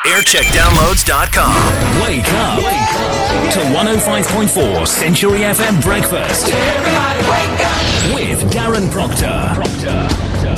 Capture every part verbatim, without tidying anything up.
aircheck downloads dot com. Wake up. Wake up to one oh five point four Century F M Breakfast. Everybody wake up with Darren Proctor. Proctor.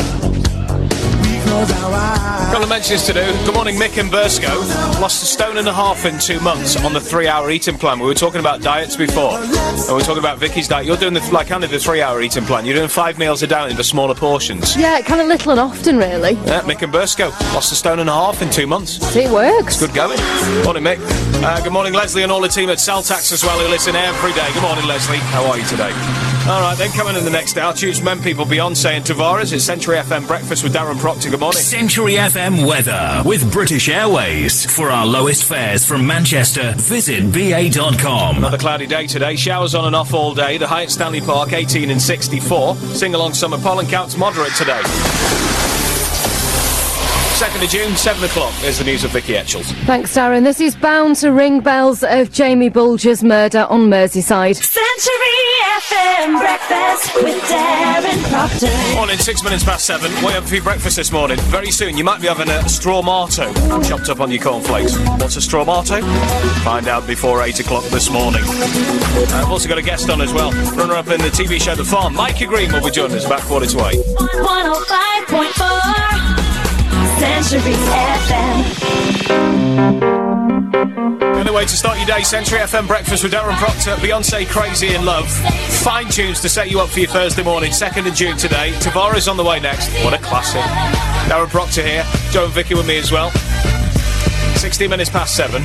A couple of mentions to do. Good morning, Mick and Burscough. Lost a stone and a half in two months on the three-hour eating plan. We were talking about diets before, and we were talking about Vicky's diet. You're doing the like kind of the three-hour eating plan. You're doing five meals a day in the smaller portions. Yeah, kind of little and often, really. Yeah, Mick and Burscough lost a stone and a half in two months. It works. Good going. Morning, Mick. Uh, good morning, Leslie, and all the team at Celtax as well, who listen every day. Good morning, Leslie. How are you today? All right, then coming in the next hour, choose men people Beyonce and Tavares. It's Century F M Breakfast with Darren Proctor. Good morning. Century F M weather with British Airways. For our lowest fares from Manchester, visit b a dot com. Another cloudy day today. Showers on and off all day. The high at Stanley Park, eighteen and sixty-four. Sing-along summer pollen counts moderate today. second of June, seven o'clock. There's the news of Vicky Etchells. Thanks, Darren. This is bound to ring bells of Jamie Bulger's murder on Merseyside. Century F M Breakfast with Darren Proctor. Morning, six minutes past seven. Way up for your breakfast this morning. Very soon, you might be having a strawmato chopped up on your cornflakes. What's a strawmato? Find out before eight o'clock this morning. Uh, I've also got a guest on as well. Runner-up in the T V show The Farm. Micah Green will be joining us about quarter to eight. one oh five point four Century F M. Anyway, to start your day, Century F M Breakfast with Darren Proctor, Beyonce Crazy in Love. Fine tunes to set you up for your Thursday morning, second of June today. Tavares on the way next. What a classic. Darren Proctor here. Joe and Vicky with me as well. sixteen minutes past seven.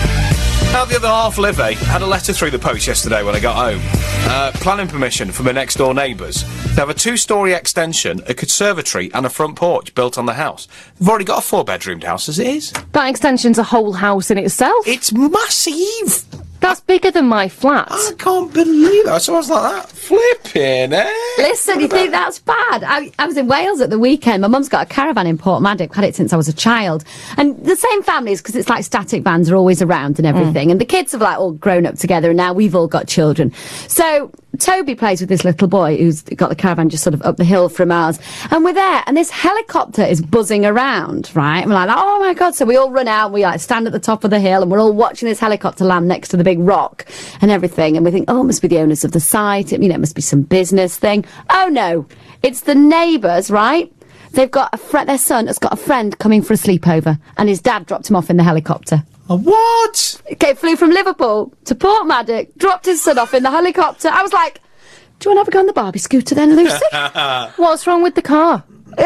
How the other half live, eh? Had a letter through the post yesterday when I got home. Uh, planning permission from my next door neighbours to have a two-storey extension, a conservatory and a front porch built on the house. They've already got a four-bedroomed house as it is. That extension's a whole house in itself. It's massive. That's bigger than my flat. I can't believe that. So I was like that. Flipping, eh? Listen, you think that's bad? I, I was in Wales at the weekend. My mum's got a caravan in Portmaddock. Had it since I was a child. And the same families, because it's like static vans are always around and everything. Mm. And the kids have like all grown up together and now we've all got children. So Toby plays with this little boy who's got the caravan just sort of up the hill from ours. And we're there and this helicopter is buzzing around, right? And we're like, oh my God. So we all run out. We like stand at the top of the hill and we're all watching this helicopter land next to the big rock and everything. And we think, oh, it must be the owners of the site. You know, it must be some business thing. Oh no, it's the neighbours, right? They've got a friend, their son has got a friend coming for a sleepover and his dad dropped him off in the helicopter. A what? Okay, flew from Liverpool to Portmaddock, dropped his son off in the helicopter. I was like, do you want to have a go on the Barbie scooter then, Lucy? What's wrong with the car?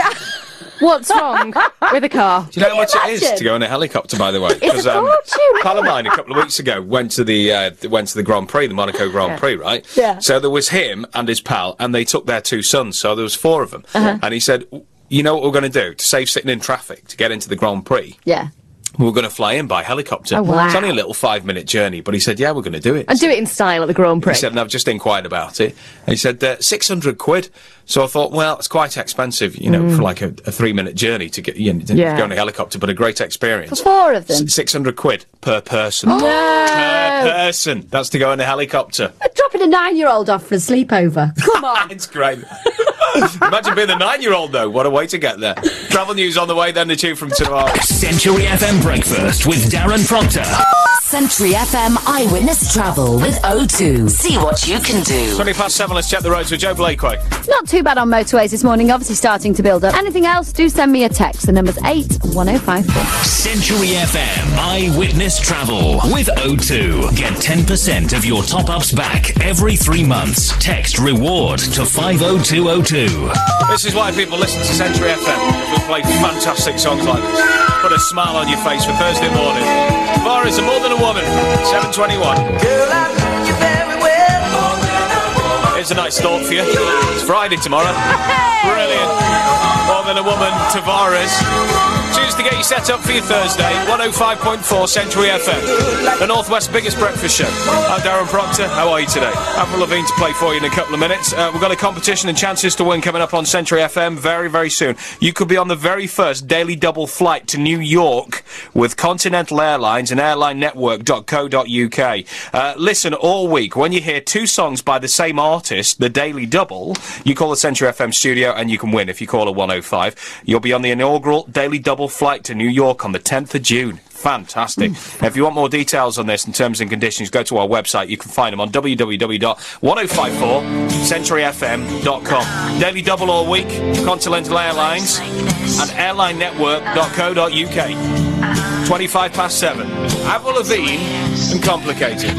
What's wrong with the car? Do you know how much imagine? it is to go in a helicopter, by the way? It's a um, fortune. pal of mine a couple of weeks ago went to the uh, went to the Grand Prix, the Monaco Grand Yeah. Prix, right? Yeah. So there was him and his pal, and they took their two sons. So there was four of them, Uh-huh. and he said, "You know what we're going to do to save sitting in traffic to get into the Grand Prix? Yeah. We're going to fly in by helicopter. Oh, wow. It's only a little five-minute journey, but he said, yeah, we're going to do it. And do it in style at the Grand Prix. He said, and I've just inquired about it. And he said, uh, six hundred quid. So I thought, well, it's quite expensive, you know, Mm. for like a, a three-minute journey to get you know, to Yeah. go in a helicopter, but a great experience. For four of them. S- six hundred quid per person. Oh. Per person. That's to go in a helicopter. Dropping a nine-year-old off for a sleepover. Come on. It's great. Imagine being a nine-year-old, though. What a way to get there. Travel news on the way, then the tune from tomorrow. Century F M Breakfast with Darren Proctor. Century F M Eyewitness Travel with O two. See what you can do. twenty past seven, let's check the roads with Joe Blakeway. Not too bad on motorways this morning, obviously starting to build up. Anything else, do send me a text. The number's eight one oh five four. Century F M Eyewitness Travel with O two. Get ten percent of your top-ups back every three months. Text REWARD to five oh two oh two. This is why people listen to Century F M. We play fantastic songs like this. Put a smile on your face for Thursday morning. Var is a more than a woman. seven twenty-one. Girl, I know you very well. Here's a nice thought for you. It's Friday tomorrow. Brilliant. More than a woman, Tavares. Choose to get you set up for your Thursday. one oh five point four Century F M. The Northwest's biggest breakfast show. I'm Darren Proctor. How are you today? Avril Lavigne to play for you in a couple of minutes. Uh, we've got a competition and chances to win coming up on Century F M very, very soon. You could be on the very first daily double flight to New York with Continental Airlines and airline network dot co dot uk. Uh, listen all week. When you hear two songs by the same artist, the daily double, you call the Century F M studio and you can win if you call a one oh five. You'll be on the inaugural daily double flight flight to New York on the tenth of June. Fantastic. Now, if you want more details on this in terms and conditions, go to our website. You can find them on w w w dot ten fifty-four century f m dot com. Daily double all week, Continental Airlines and airline network dot co dot u k. twenty-five past seven. Avril Lavigne and Complicated.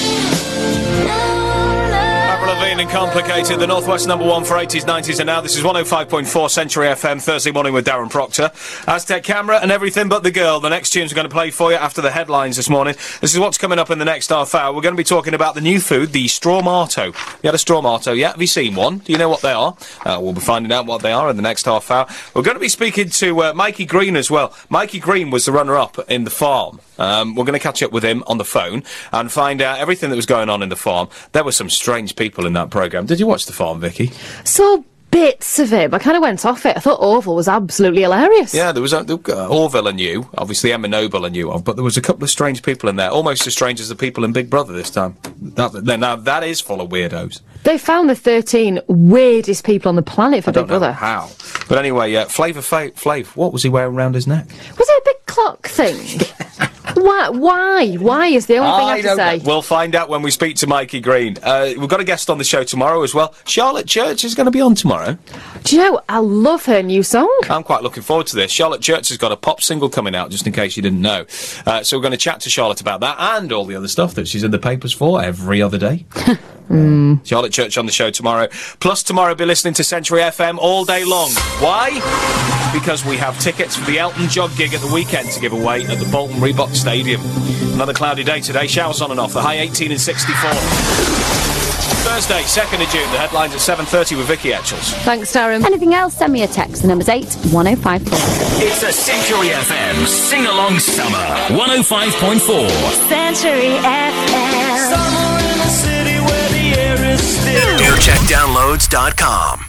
Avril Lavigne and Complicated, the Northwest number one for eighties, nineties and now. This is one oh five point four Century F M, Thursday morning with Darren Proctor. Aztec Camera and Everything But the Girl. The next tunes we're going to play for you after the headlines this morning. This is what's coming up in the next half hour. We're going to be talking about the new food, the Strawmato. You had a Strawmato yet? Have you seen one? Do you know what they are? Uh, we'll be finding out what they are in the next half hour. We're going to be speaking to uh, Mikey Green as well. Mikey Green was the runner-up in The Farm. Um, we're going to catch up with him on the phone and find out everything that was going on in The Farm. There were some strange people in that programme. Did you watch The Farm, Vicky? So bits of it, but I kind of went off it. I thought Orville was absolutely hilarious. Yeah, there was uh, uh, Orville I knew, obviously Emma Noble I knew of, but there was a couple of strange people in there, almost as strange as the people in Big Brother this time. That, now, that is full of weirdos. They found the thirteen weirdest people on the planet for I don't Big Brother. know how. But anyway, uh, Flavor Flav, Flav, what was he wearing around his neck? Was it a big clock thing? Why? Why? Why is the only thing I have to don't say. know. We'll find out when we speak to Mikey Green. Uh, we've got a guest on the show tomorrow as well. Charlotte Church is going to be on tomorrow. Do you know, I love her new song. I'm quite looking forward to this. Charlotte Church has got a pop single coming out, just in case you didn't know. Uh, so we're going to chat to Charlotte about that and all the other stuff that she's in the papers for every other day. Mm. Charlotte Church on the show tomorrow. Plus, tomorrow, be listening to Century F M all day long. Why? Because we have tickets for the Elton John gig at the weekend to give away at the Bolton Reebok Stadium. Another cloudy day today. Showers on and off. The high eighteen and sixty-four. Thursday, second of June. The headlines at seven thirty with Vicky Etchells. Thanks, Darren. Anything else, send me a text. The number's eight one oh five four. It's a Century F M sing-along summer. one oh five point four. Century F M. Aircheck downloads dot com.